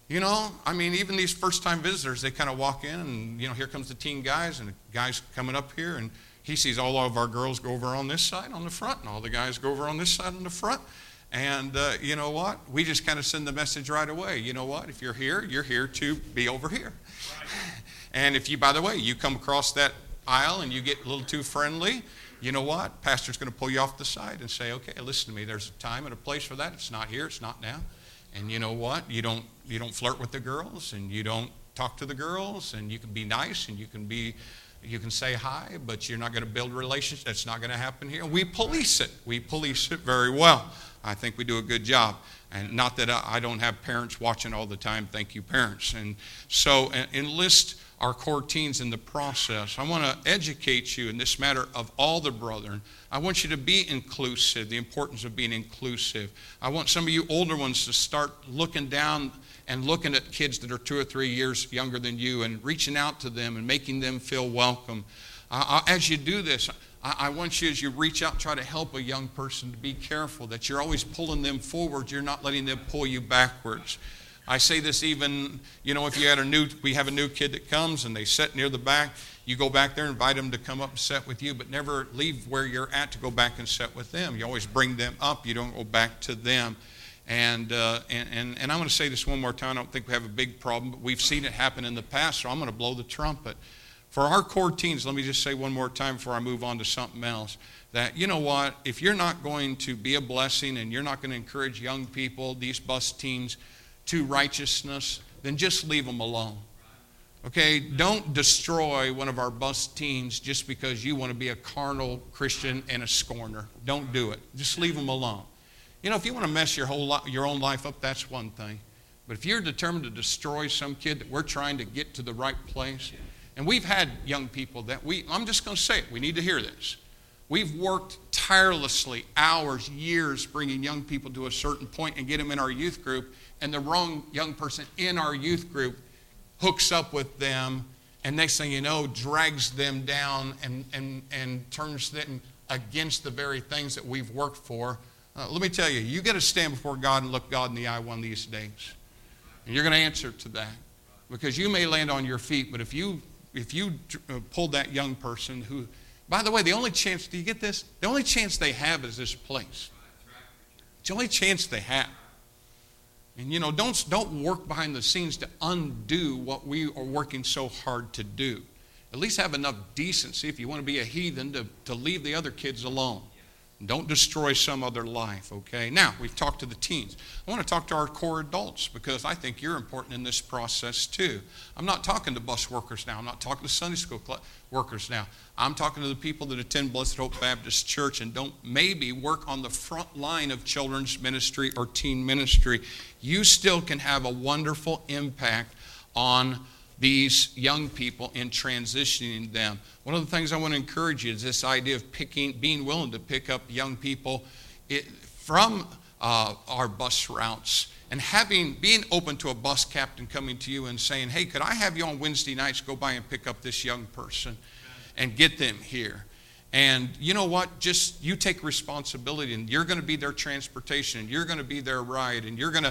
Even these first-time visitors, they kind of walk in and, here comes the teen guys and the guys coming up here and he sees all of our girls go over on this side on the front and all the guys go over on this side on the front. And you know what? We just kind of send the message right away. You know what? If you're here to be over here. Right. And if you, by the way, you come across that aisle and you get a little too friendly, you know what? Pastor's going to pull you off the side and say, okay, listen to me. There's a time and a place for that. It's not here. It's not now. And you know what? You don't flirt with the girls, and you don't talk to the girls, and you can be nice, and you can say hi, but you're not going to build relationships. That's not going to happen here. We police it. We police it very well. I think we do a good job. And not that I don't have parents watching all the time. Thank you, parents. And so enlist our core teens in the process. I want to educate you in this matter of all the brethren. I want you to be inclusive, the importance of being inclusive. I want some of you older ones to start looking down and looking at kids that are 2 or 3 years younger than you and reaching out to them and making them feel welcome. As you do this, I want you, as you reach out, try to help a young person, to be careful that you're always pulling them forward. You're not letting them pull you backwards. I say this even, if we have a new kid that comes and they sit near the back, you go back there, invite them to come up and sit with you, but never leave where you're at to go back and sit with them. You always bring them up. You don't go back to them. And I'm going to say this one more time. I don't think we have a big problem, but we've seen it happen in the past, so I'm going to blow the trumpet. For our core teens, let me just say one more time before I move on to something else, that you know what, if you're not going to be a blessing and you're not going to encourage young people, these bus teens, to righteousness, then just leave them alone. Okay, don't destroy one of our bus teens just because you want to be a carnal Christian and a scorner. Don't do it. Just leave them alone. If you want to mess your own life up, that's one thing. But if you're determined to destroy some kid that we're trying to get to the right place, and we've had young people that I'm just going to say it, we need to hear this. We've worked tirelessly, hours, years, bringing young people to a certain point and get them in our youth group, and the wrong young person in our youth group hooks up with them, and next thing you know, drags them down and turns them against the very things that we've worked for. Let me tell you, you got to stand before God and look God in the eye one of these days. And you're going to answer to that. Because you may land on your feet, but if you pulled that young person who, by the way, the only chance, do you get this? The only chance they have is this place. It's the only chance they have. And don't work behind the scenes to undo what we are working so hard to do. At least have enough decency, if you want to be a heathen, to leave the other kids alone. Don't destroy some other life, okay? Now, we've talked to the teens. I want to talk to our core adults because I think you're important in this process too. I'm not talking to bus workers now. I'm not talking to Sunday school workers now. I'm talking to the people that attend Blessed Hope Baptist Church and don't maybe work on the front line of children's ministry or teen ministry. You still can have a wonderful impact on these young people in transitioning them. One of the things I want to encourage you is this idea of being willing to pick up young people from our bus routes and being open to a bus captain coming to you and saying, hey, could I have you on Wednesday nights go by and pick up this young person and get them here? And you know what? Just you take responsibility, and you're going to be their transportation, and you're going to be their ride, and you're going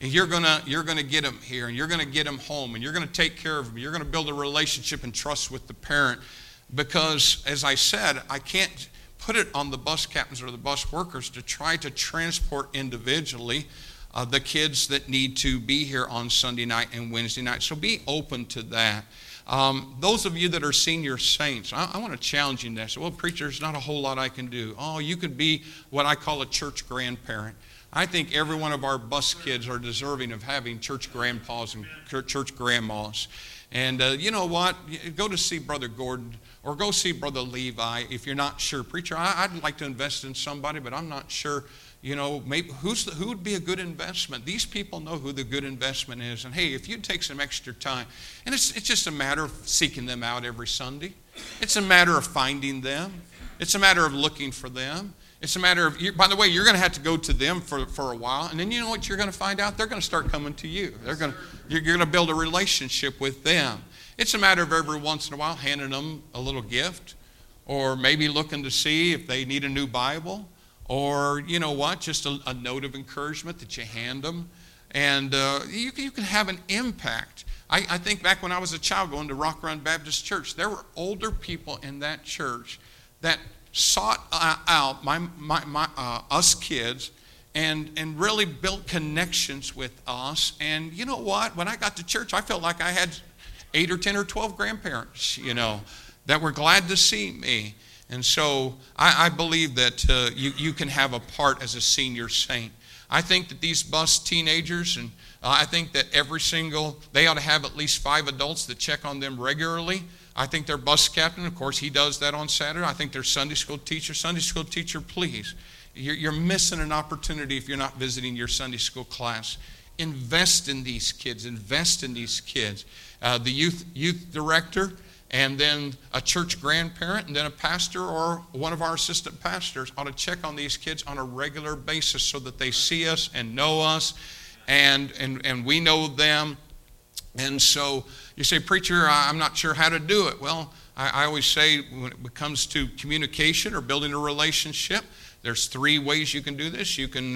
to get them here, and you're going to get them home, and you're going to take care of them. You're going to build a relationship and trust with the parent, because as I said, I can't put it on the bus captains or the bus workers to try to transport individually the kids that need to be here on Sunday night and Wednesday night. So be open to that. Those of you that are senior saints, I want to challenge you in that. So, well, preacher, there's not a whole lot I can do. Oh, you could be what I call a church grandparent. I think every one of our bus kids are deserving of having church grandpas and church grandmas. And you know what? Go to see Brother Gordon or go see Brother Levi if you're not sure. Preacher, I'd like to invest in somebody, but I'm not sure. Maybe who would be a good investment? These people know who the good investment is. And hey, if you take some extra time, and it's just a matter of seeking them out every Sunday. It's a matter of finding them. It's a matter of looking for them. It's a matter of, by the way, you're going to have to go to them for a while, and then you know what you're going to find out? They're going to start coming to you. You're going to build a relationship with them. It's a matter of every once in a while handing them a little gift, or maybe looking to see if they need a new Bible. Or, you know what, just a note of encouragement that you hand them. And you can have an impact. I think back when I was a child going to Rock Run Baptist Church, there were older people in that church that sought out us kids and really built connections with us. And you know what? When I got to church, I felt like I had 8 or 10 or 12 grandparents, that were glad to see me. And so I believe that you can have a part as a senior saint. I think that these bus teenagers, and I think that they ought to have at least 5 adults that check on them regularly. I think their bus captain, of course, he does that on Saturday. I think their Sunday school teacher, please. You're missing an opportunity if you're not visiting your Sunday school class. Invest in these kids. The youth director, and then a church grandparent, and then a pastor or one of our assistant pastors ought to check on these kids on a regular basis so that they see us and know us, and we know them. And so you say, preacher, I'm not sure how to do it. Well, I always say when it comes to communication or building a relationship, there's 3 ways you can do this. You can,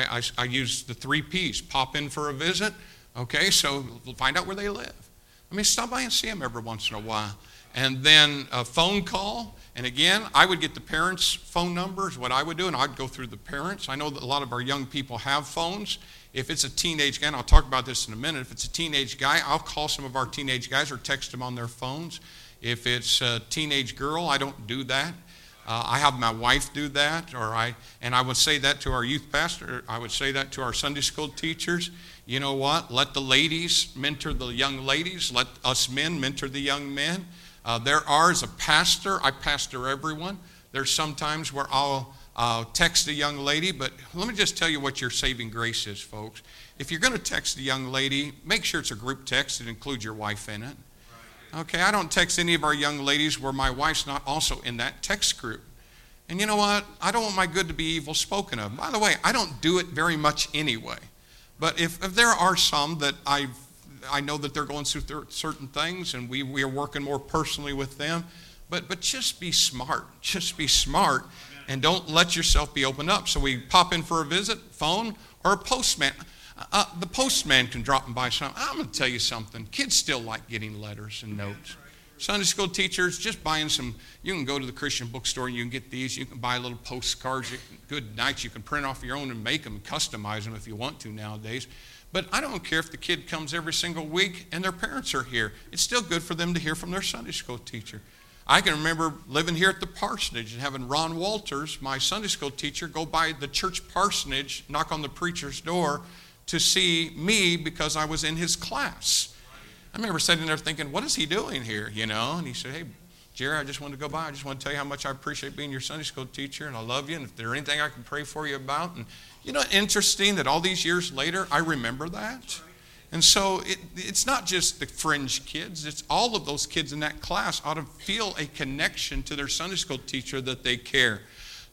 I use the 3 Ps. Pop in for a visit. Okay, so find out where they live. Stop by and see them every once in a while. And then a phone call. And again, I would get the parents' phone numbers, what I would do, and I'd go through the parents. I know that a lot of our young people have phones. If it's a teenage guy, and I'll talk about this in a minute, if it's a teenage guy, I'll call some of our teenage guys or text them on their phones. If it's a teenage girl, I don't do that. I have my wife do that, and I would say that to our youth pastor. I would say that to our Sunday school teachers. You know what? Let the ladies mentor the young ladies. Let us men mentor the young men. As a pastor, I pastor everyone. There's some times where I'll text a young lady, but let me just tell you what your saving grace is, folks. If you're going to text a young lady, make sure it's a group text that includes your wife in it. Okay, I don't text any of our young ladies where my wife's not also in that text group. And you know what? I don't want my good to be evil spoken of. By the way, I don't do it very much anyway. But if there are some that I know that they're going through certain things, and we are working more personally with them, but just be smart. Just be smart, and don't let yourself be opened up. So we pop in for a visit, phone, or a postman. The postman can drop by something. I'm going to tell you something. Kids still like getting letters and notes. Sunday school teachers, just buying some. You can go to the Christian bookstore and you can get these. You can buy little postcards, good nights. You can print off your own and make them and customize them if you want to nowadays. But I don't care if the kid comes every single week and their parents are here. It's still good for them to hear from their Sunday school teacher. I can remember living here at the parsonage and having Ron Walters, my Sunday school teacher, go by the church parsonage, knock on the preacher's door to see me because I was in his class. I remember sitting there thinking, what is he doing here, And he said, hey, Jerry, I just wanted to go by. I just want to tell you how much I appreciate being your Sunday school teacher, and I love you, and if there's anything I can pray for you about. And interesting that all these years later, I remember that. And so it's not just the fringe kids. It's all of those kids in that class ought to feel a connection to their Sunday school teacher, that they care.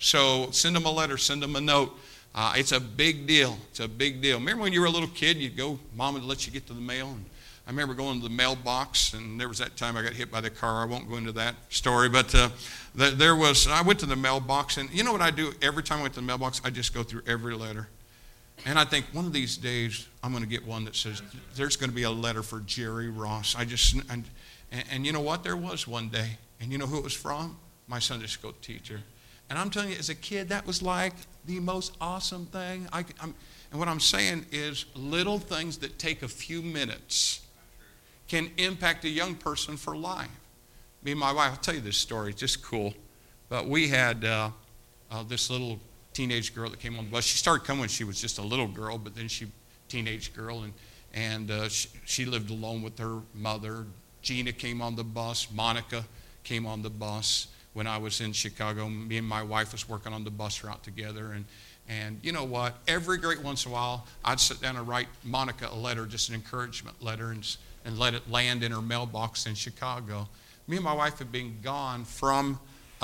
So send them a letter, send them a note. It's a big deal. It's a big deal. Remember when you were a little kid, you'd go, Mom would let you get to the mail. And I remember going to the mailbox, and there was that time I got hit by the car. I won't go into that story, but I went to the mailbox, and you know what I do? Every time I went to the mailbox, I just go through every letter. And I think one of these days, I'm going to get one that says, there's going to be a letter for Jerry Ross. And you know what? There was one day. And you know who it was from? My Sunday school teacher. And I'm telling you, as a kid, that was like the most awesome thing. And what I'm saying is little things that take a few minutes can impact a young person for life. Me and my wife, I'll tell you this story. It's just cool. But we had this little teenage girl that came on the bus. She started coming when she was just a little girl, but then teenage girl, and she lived alone with her mother. Gina came on the bus. Monica came on the bus when I was in Chicago. Me and my wife was working on the bus route together, and you know what? Every great once in a while, I'd sit down and write Monica a letter, just an encouragement letter, and let it land in her mailbox in Chicago. Me and my wife had been gone from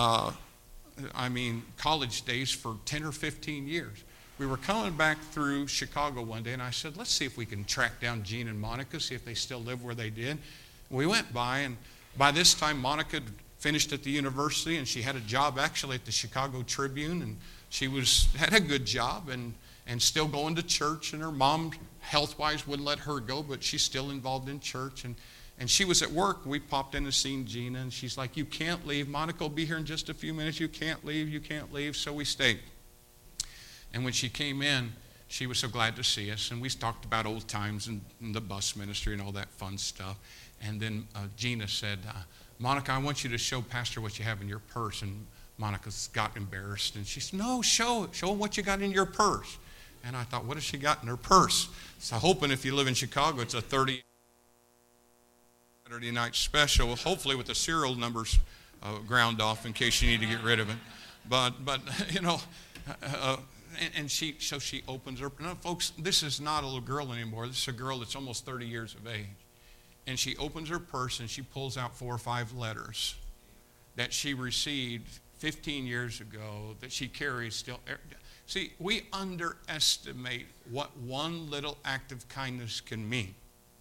college days for 10 or 15 years. We were coming back through Chicago one day, and I said, let's see if we can track down Gene and Monica, see if they still live where they did. We went by, and by this time, Monica had finished at the university, and she had a job actually at the Chicago Tribune, and she had a good job and still going to church, and her mom, health-wise, wouldn't let her go, but she's still involved in church. And she was at work. We popped in and seen Gina, and she's like, you can't leave. Monica will be here in just a few minutes. You can't leave. So we stayed. And when she came in, she was so glad to see us, and we talked about old times and the bus ministry and all that fun stuff. And then Gina said, Monica, I want you to show Pastor what you have in your purse. And Monica got embarrassed, and she said, no, show him what you got in your purse. And I thought, what has she got in her purse? So hoping if you live in Chicago, it's a Saturday night special, hopefully with the serial numbers ground off in case you need to get rid of it. But you know, and she opens her. No, folks, this is not a little girl anymore. This is a girl that's almost 30 years of age. And she opens her purse and she pulls out 4 or 5 letters that she received 15 years ago that she carries still. See, we underestimate what one little act of kindness can mean,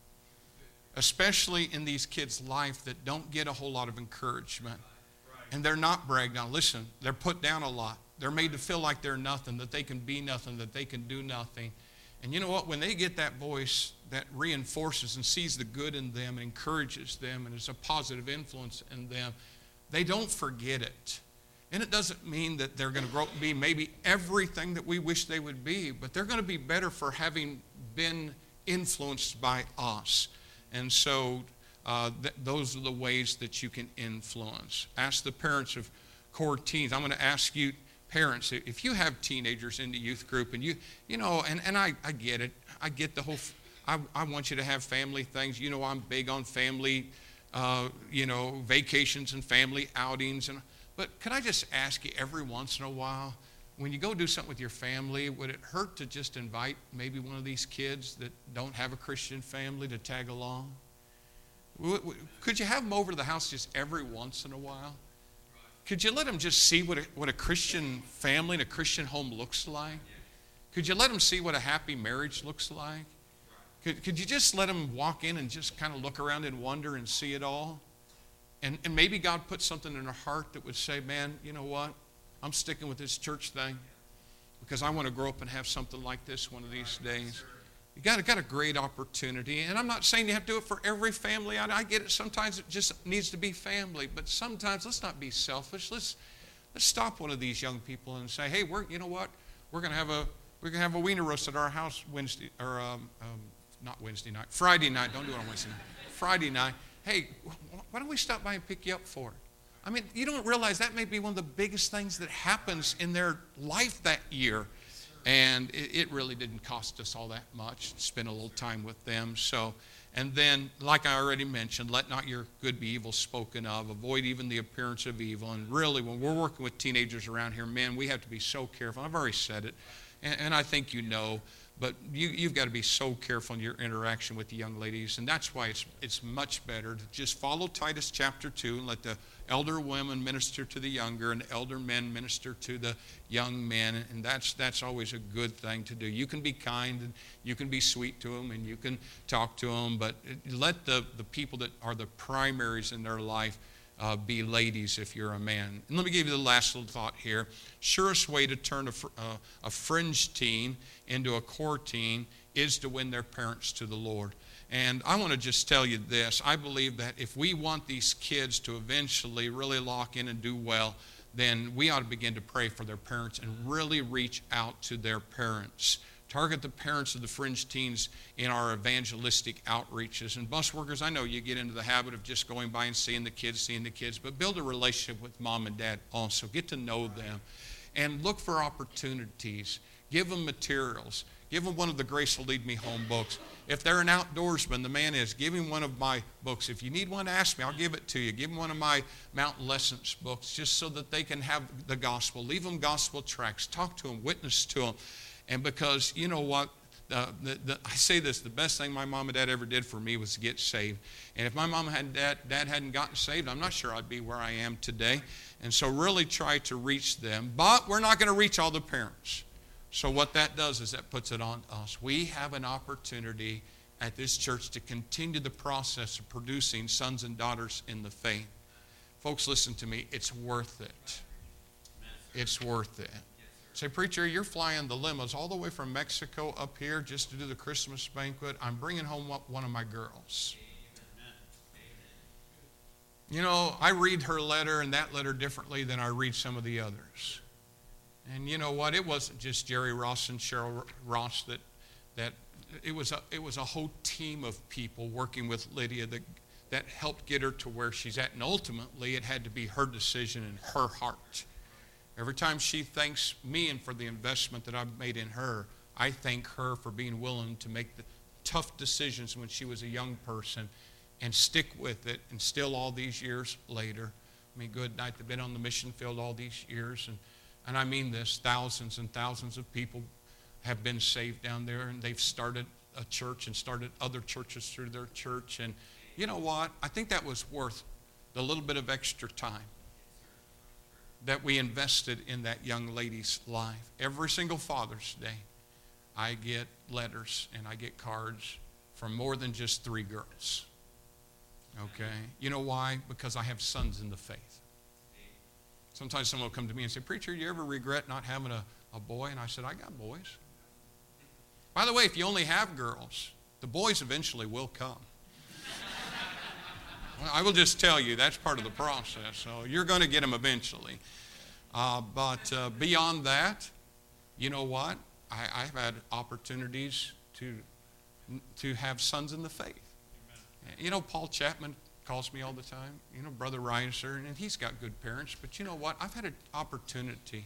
especially in these kids' life that don't get a whole lot of encouragement. And they're not bragged on. Listen, they're put down a lot. They're made to feel like they're nothing, that they can be nothing, that they can do nothing. And you know what? When they get that voice that reinforces and sees the good in them and encourages them and is a positive influence in them, they don't forget it. And it doesn't mean that they're going to grow up and be maybe everything that we wish they would be, but they're going to be better for having been influenced by us. And so those are the ways that you can influence. Ask the parents of core teens. I'm going to ask you, parents, if you have teenagers in the youth group, and you know, and I get it. I get the whole, I want you to have family things. You know, I'm big on family, vacations and family outings. But could I just ask you every once in a while, when you go do something with your family, would it hurt to just invite maybe one of these kids that don't have a Christian family to tag along? Could you have them over to the house just every once in a while? Could you let them just see what a Christian family and a Christian home looks like? Could you let them see what a happy marriage looks like? Could you just let them walk in and just kind of look around and wonder and see it all? And maybe God put something in their heart that would say, man, you know what? I'm sticking with this church thing because I want to grow up and have something like this one of these days. You got a great opportunity. And I'm not saying you have to do it for every family. I get it. Sometimes it just needs to be family. But sometimes let's not be selfish. Let's stop one of these young people and say, hey, you know what? We're gonna have a wiener roast at our house Wednesday, or not Wednesday night, Friday night. Don't do it on Wednesday night. Friday night. Hey, why don't we stop by and pick you up for it? I mean, you don't realize that may be one of the biggest things that happens in their life that year. And it really didn't cost us all that much. Spend a little time with them. So, and then, like I already mentioned, let not your good be evil spoken of. Avoid even the appearance of evil. And really, when we're working with teenagers around here, men, we have to be so careful. I've already said it, and I think you know. But you've got to be so careful in your interaction with the young ladies. And that's why it's much better to just follow Titus chapter 2 and let the elder women minister to the younger and the elder men minister to the young men. And that's always a good thing to do. You can be kind and you can be sweet to them and you can talk to them. But let the people that are the primaries in their life be ladies if you're a man. And let me give you the last little thought here. Surest way to turn a fringe teen into a core teen is to win their parents to the Lord. And I want to just tell you this. I believe that if we want these kids to eventually really lock in and do well, then we ought to begin to pray for their parents and really reach out to their parents. Target the parents of the fringe teens in our evangelistic outreaches. And bus workers, I know you get into the habit of just going by and seeing the kids, but build a relationship with mom and dad also. Get to know them and look for opportunities. Give them materials. Give them one of the Grace Will Lead Me Home books. If they're an outdoorsman, the man is, give him one of my books. If you need one, ask me. I'll give it to you. Give him one of my mountain lessons books just so that they can have the gospel. Leave them gospel tracts. Talk to them. Witness to them. And because, you know what, I say this, the best thing my mom and dad ever did for me was to get saved. And if my mom and dad hadn't gotten saved, I'm not sure I'd be where I am today. And so really try to reach them. But we're not going to reach all the parents. So what that does is that puts it on us. We have an opportunity at this church to continue the process of producing sons and daughters in the faith. Folks, listen to me. It's worth it. It's worth it. Say, preacher, you're flying the limos all the way from Mexico up here just to do the Christmas banquet. I'm bringing home one of my girls. You know, I read her letter and that letter differently than I read some of the others. And you know what? It wasn't just Jerry Ross and Cheryl Ross that it was a whole team of people working with Lydia that helped get her to where she's at. And ultimately, it had to be her decision and her heart. Every time she thanks me and for the investment that I've made in her, I thank her for being willing to make the tough decisions when she was a young person and stick with it. And still all these years later, I mean, good night, they've been on the mission field all these years. And I mean this, thousands and thousands of people have been saved down there, and they've started a church and started other churches through their church. And you know what? I think that was worth the little bit of extra time that we invested in that young lady's life. Every single Father's Day, I get letters and I get cards from more than just 3 girls. Okay? You know why? Because I have sons in the faith. Sometimes someone will come to me and say, "Preacher, you ever regret not having a boy?" And I said, "I got boys." By the way, if you only have girls, the boys eventually will come. Well, I will just tell you, that's part of the process. So you're going to get them eventually. But beyond that, you know what? I've had opportunities to have sons in the faith. Amen. You know, Paul Chapman calls me all the time. You know, Brother Reiser, and he's got good parents. But you know what? I've had an opportunity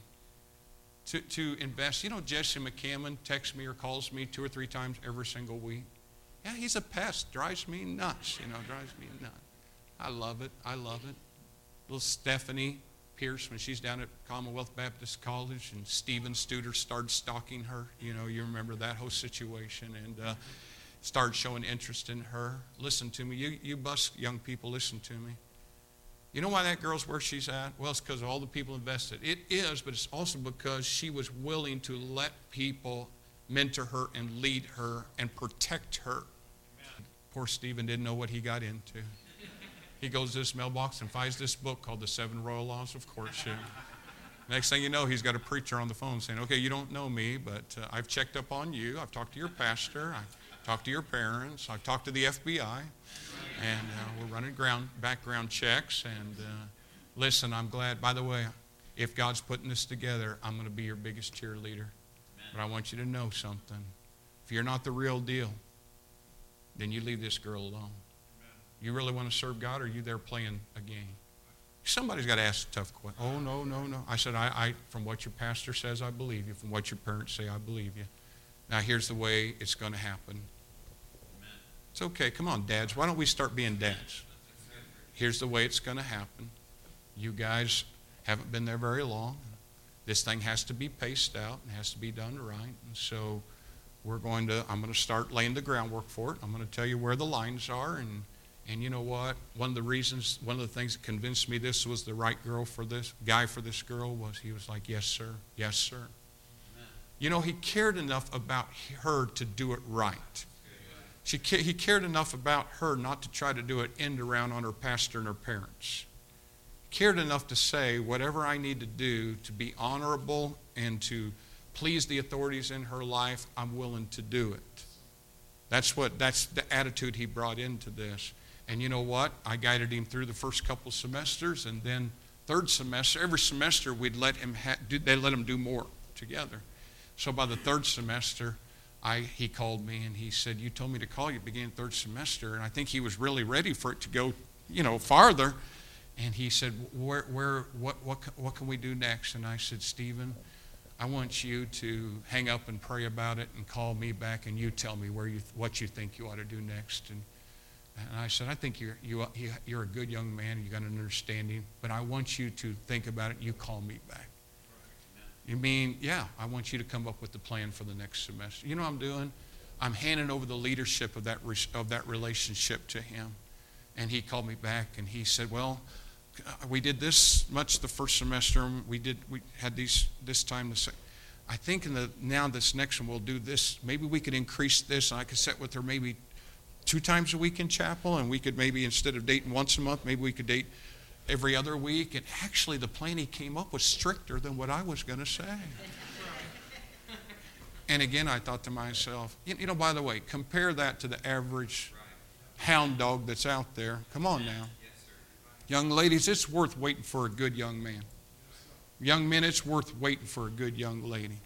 to invest. You know, Jesse McCammon texts me or calls me 2 or 3 times every single week. Yeah, he's a pest. Drives me nuts. You know, drives me nuts. I love it. I love it. Little Stephanie Pierce, when she's down at Commonwealth Baptist College, and Stephen Studer started stalking her. You know, you remember that whole situation, and started showing interest in her. Listen to me. You bus young people, listen to me. You know why that girl's where she's at? Well, it's because of all the people invested. It is, but it's also because she was willing to let people mentor her and lead her and protect her. Amen. Poor Stephen didn't know what he got into. He goes to this mailbox and finds this book called The 7 Royal Laws of Courtship. Next thing you know, he's got a preacher on the phone saying, "Okay, you don't know me, but I've checked up on you. I've talked to your pastor. I've talked to your parents. I've talked to the FBI. And we're running background checks. And listen, I'm glad. By the way, if God's putting this together, I'm going to be your biggest cheerleader. But I want you to know something. If you're not the real deal, then you leave this girl alone. You really want to serve God, or are you there playing a game?" Somebody's got to ask a tough question. "Oh, no. I said, I from what your pastor says, I believe you. From what your parents say, I believe you. Now, here's the way it's going to happen." It's okay. Come on, dads. Why don't we start being dads? Here's the way it's going to happen. You guys haven't been there very long. This thing has to be paced out and has to be done right. And so I'm going to start laying the groundwork for it. I'm going to tell you where the lines are. And you know what? One of the things that convinced me this was the right guy for this girl was he was like, "Yes, sir. Yes, sir." Amen. You know, he cared enough about her to do it right. He cared enough about her not to try to do it end around on her pastor and her parents. He cared enough to say, whatever I need to do to be honorable and to please the authorities in her life, I'm willing to do it. That's the attitude he brought into this. And you know what? I guided him through the first couple semesters, and then third semester, every semester we'd let him do more together. So by the third semester, he called me and he said, "You told me to call you beginning third semester," and I think he was really ready for it to go, farther. And he said, "What can we do next?" And I said, "Stephen, I want you to hang up and pray about it and call me back, and you tell me what you think you ought to do next." And I said, "I think you're a good young man. You got an understanding, but I want you to think about it. And you call me back." You mean, yeah, I want you to come up with the plan for the next semester. You know what I'm doing? I'm handing over the leadership of that relationship to him. And he called me back and he said, "Well, we did this much the first semester. And we had this time to say, I think this next one we'll do this. Maybe we could increase this, and I could sit with her maybe 2 times a week in chapel, and we could maybe, instead of dating once a month, maybe we could date every other week." And actually, the plan he came up was stricter than what I was going to say. And again, I thought to myself, by the way, compare that to the average hound dog that's out there. Come on now. Young ladies, it's worth waiting for a good young man. Young men, it's worth waiting for a good young lady.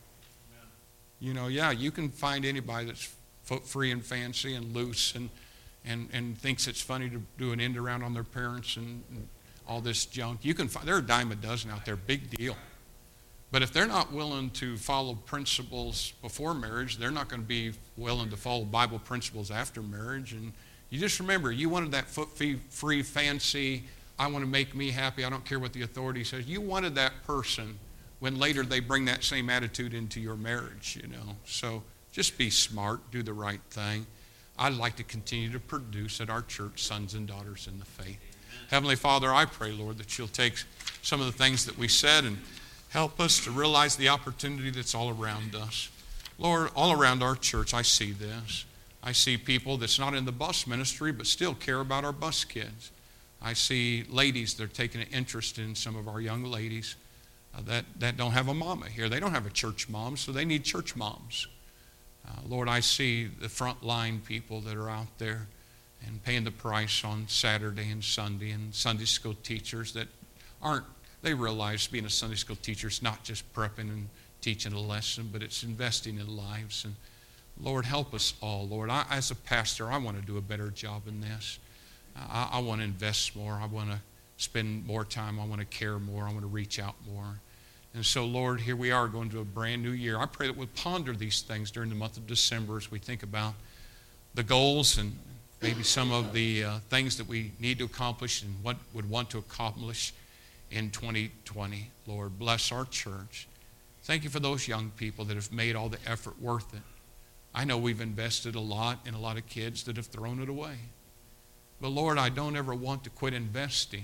You know, yeah, you can find anybody that's foot free and fancy and loose and thinks it's funny to do an end around on their parents and all this junk. You can find, there are a dime a dozen out there, big deal. But if they're not willing to follow principles before marriage, they're not going to be willing to follow Bible principles after marriage. And you just remember, you wanted that foot free, fancy, I want to make me happy, I don't care what the authority says. You wanted that person when later they bring that same attitude into your marriage, you know. So just be smart, do the right thing. I'd like to continue to produce at our church sons and daughters in the faith. Heavenly Father, I pray, Lord, that you'll take some of the things that we said and help us to realize the opportunity that's all around us. Lord, all around our church, I see this. I see people that's not in the bus ministry but still care about our bus kids. I see ladies that are taking an interest in some of our young ladies that don't have a mama here. They don't have a church mom, so they need church moms. Lord, I see the frontline people that are out there and paying the price on Saturday and Sunday school teachers that aren't. They realize being a Sunday school teacher is not just prepping and teaching a lesson, but it's investing in lives. And Lord, help us all. Lord, as a pastor, I want to do a better job in this. I want to invest more. I want to spend more time. I want to care more. I want to reach out more. And so, Lord, here we are going to a brand new year. I pray that we'll ponder these things during the month of December as we think about the goals and maybe some of the things that we need to accomplish and what we would want to accomplish in 2020. Lord, bless our church. Thank you for those young people that have made all the effort worth it. I know we've invested a lot in a lot of kids that have thrown it away. But Lord, I don't ever want to quit investing.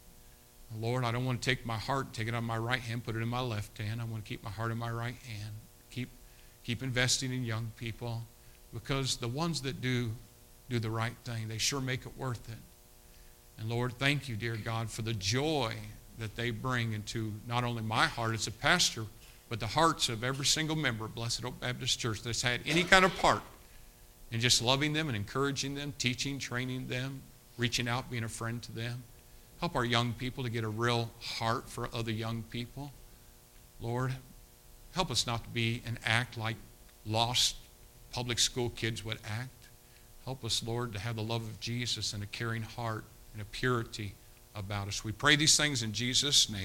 Lord, I don't want to take my heart, take it on my right hand, put it in my left hand. I want to keep my heart in my right hand. Keep investing in young people, because the ones that do the right thing, they sure make it worth it. And Lord, thank you, dear God, for the joy that they bring into not only my heart as a pastor, but the hearts of every single member of Blessed Hope Baptist Church that's had any kind of part in just loving them and encouraging them, teaching, training them, reaching out, being a friend to them. Help our young people to get a real heart for other young people. Lord, help us not to be and act like lost public school kids would act. Help us, Lord, to have the love of Jesus and a caring heart and a purity about us. We pray these things in Jesus' name.